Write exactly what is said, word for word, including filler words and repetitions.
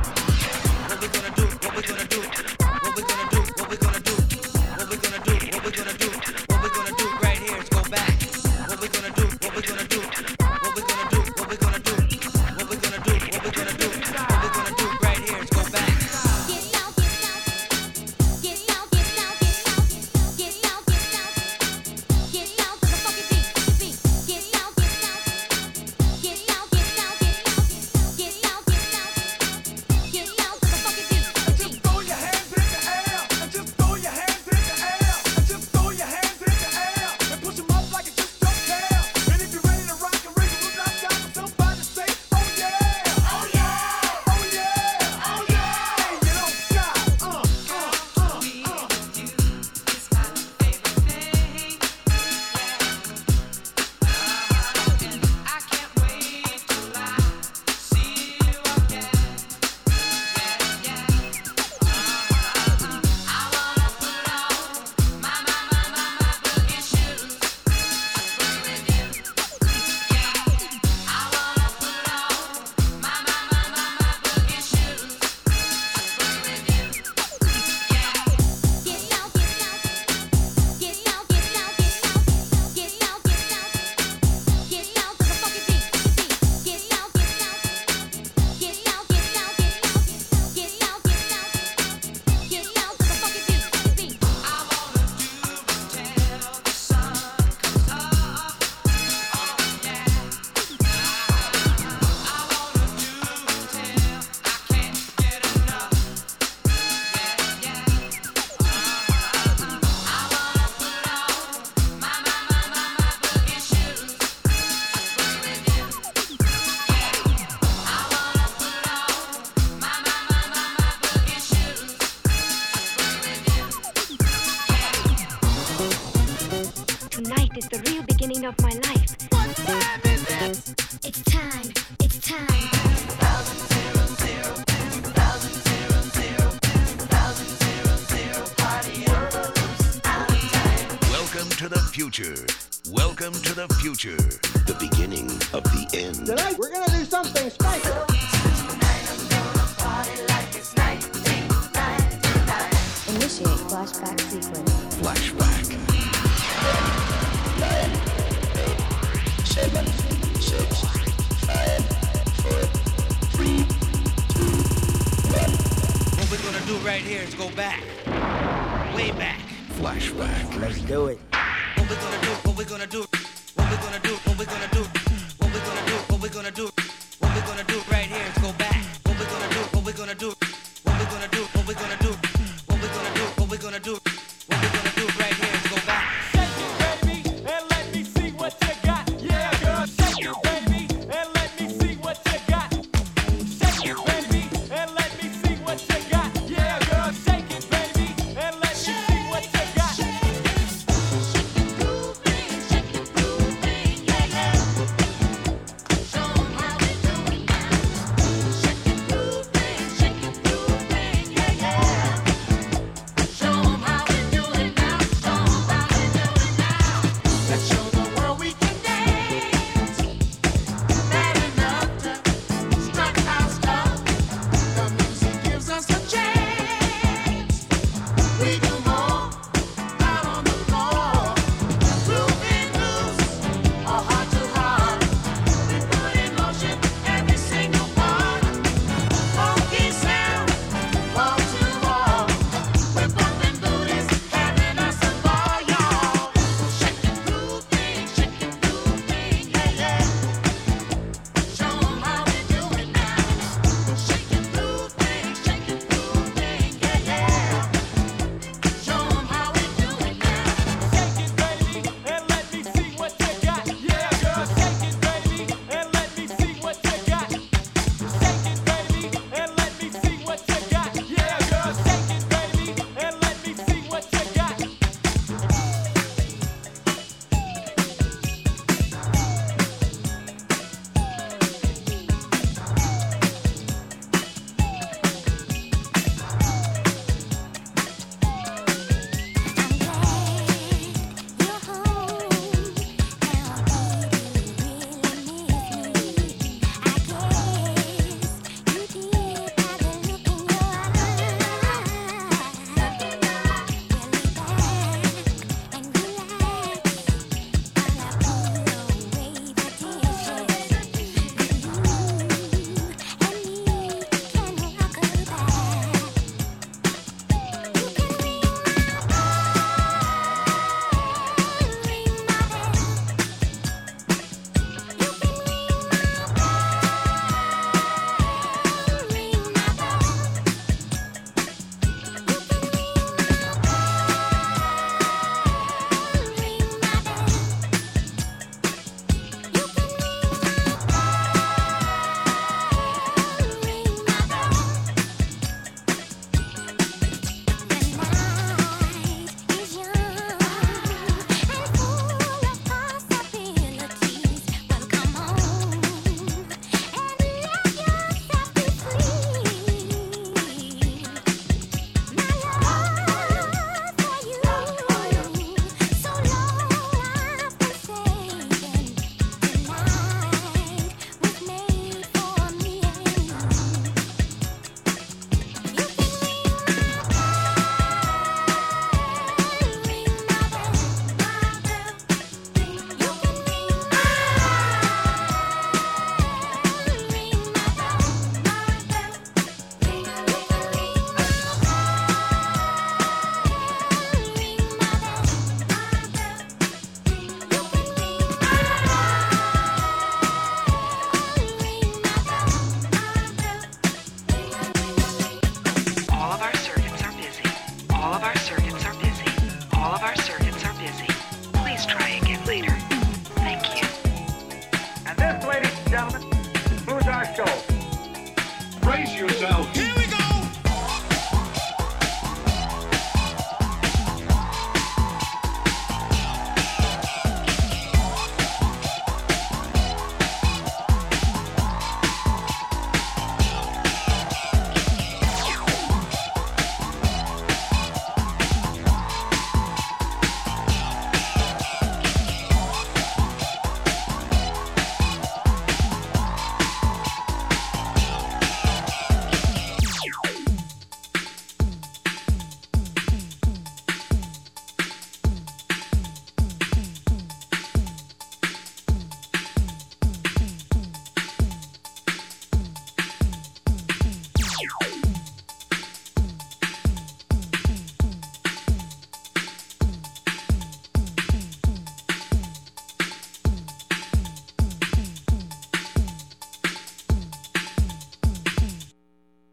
Welcome to the future, the beginning of the end. Tonight we're gonna do something special. Initiate flashback sequence. Flashback. Nine, eight, seven, six, five, four, three, two, one. What we're gonna do right here is go back, way back. Flashback. Let's do it. What we're gonna do, what we're gonna do, what we're gonna do, what we're gonna do, what we're gonna do, what we're gonna do, what we're gonna do right here is go back. What we're gonna do, what we're gonna do, what we're gonna do, what we're gonna do, what we're gonna do, what we're gonna do, what we're gonna do right here is go back. Shake it, baby, and let me see what you got. Yeah, girl, shake it, baby, and let me see what you got. Shake it, baby, and let me see what you got. Yeah, girl, shake it, baby, and let me see what you got. yourself.